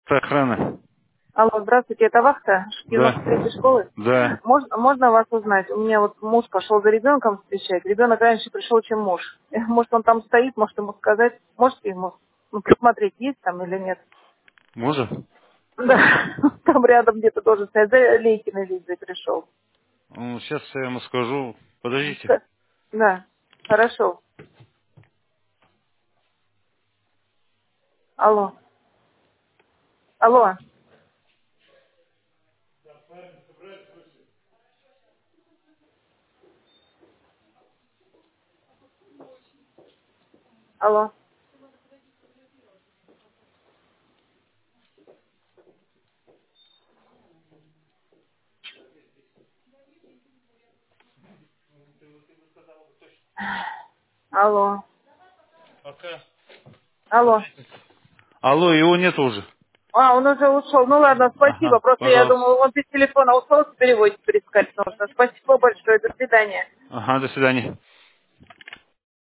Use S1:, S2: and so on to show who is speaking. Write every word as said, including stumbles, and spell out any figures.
S1: Охрана.
S2: Алло, здравствуйте, это Вахта, девяносто третьей
S1: Да.
S2: школы.
S1: Да.
S2: Можно, можно вас узнать? У меня вот муж пошел за ребенком встречать. Ребенок раньше пришел, чем муж. Э, Может, он там стоит, может, ему сказать, можете ему ну, присмотреть, есть там или нет?
S1: Мужа?
S2: Да, там рядом где-то тоже стоит. За Лейкиной Лизой пришел.
S1: Ну, сейчас я ему скажу. Подождите.
S2: Ска- Да, хорошо. Алло, алло, алло, алло,
S1: Пока.
S2: алло.
S1: Алло, его нет уже.
S2: А, он уже ушел. Ну ладно, спасибо.
S1: Ага,
S2: Просто я
S1: пожалуйста.
S2: думала, он без телефона ушел, с переводчик искать нужно. Спасибо большое. До свидания.
S1: Ага, до свидания.